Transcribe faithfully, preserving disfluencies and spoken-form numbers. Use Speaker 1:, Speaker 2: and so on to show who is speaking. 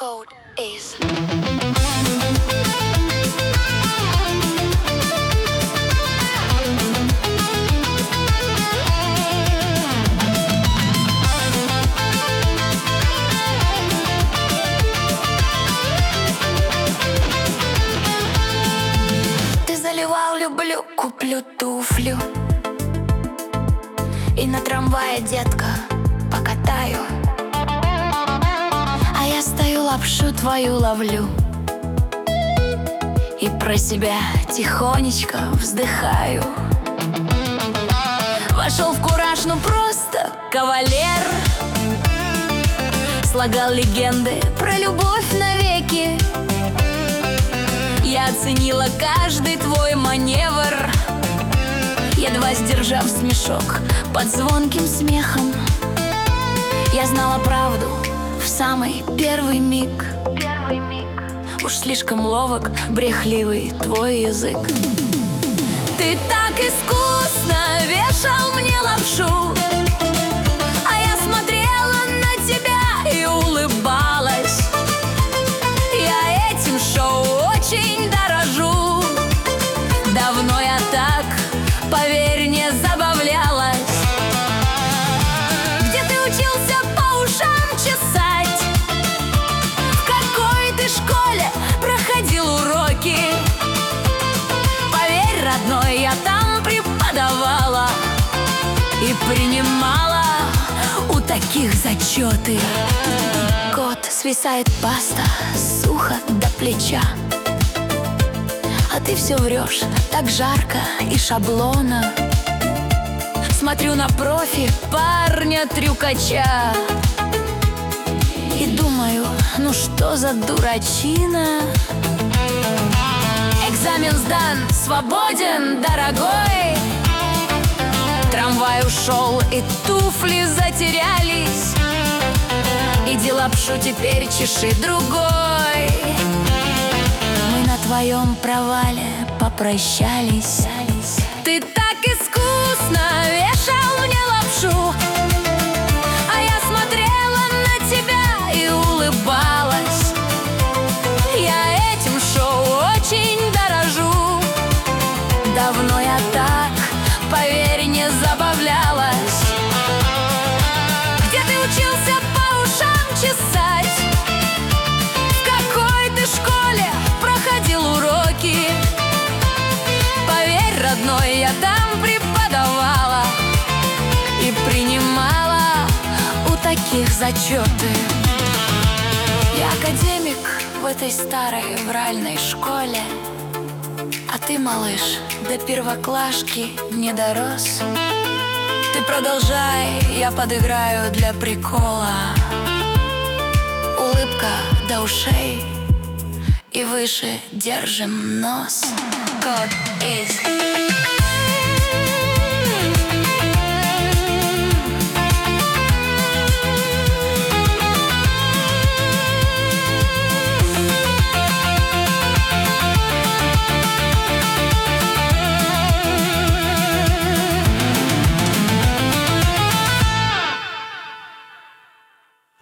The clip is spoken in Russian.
Speaker 1: code is. Ты заливал «люблю», куплю туфлю, и на трамвае, детка, покатаю. А я стою, лапшу твою ловлю и про себя тихонечко вздыхаю. Вошел в кураж, ну просто кавалер, слагал легенды про любовь навеки. Я оценила каждый твой маневр, едва сдержав смешок под звонким смехом. Я знала правду в самый первый миг. Первый миг. Уж слишком ловок, брехливый твой язык. Ты так искусно вешал мне лапшу, а я смотрела на тебя и улыбалась. Я этим шоу очень дорожу. Давно я так, поверь, не забавлялась. Где ты учился по ушам чесать? В какой ты школе проходил уроки? Поверь, родной, я там преподавала и принимала у таких зачеты. Кот, свисает паста, сухо до плеча, а ты все врешь, так жарко и шаблона. Смотрю на профи парня-трюкача и думаю, ну что за дурачина. Экзамен сдан, свободен, дорогой. Трамвай ушел и туфли затерялись. Иди лапшу теперь чеши другой. Мы на твоем провале попрощались. Ты так искусно вешал мне лапшу, а я смотрела на тебя и улыбалась. Я этим шоу очень дорожу. Давно я так, поверь, не забавлялась. Где ты учился по ушам чесать? В какой ты школе проходил уроки? Поверь, родной, я там преподавала и принимала у таких зачеты. Я академик в этой старой вральной школе, а ты, малыш, до первоклашки не дорос. Ты продолжай, я подыграю для прикола. Улыбка до ушей и выше держим нос. Код из.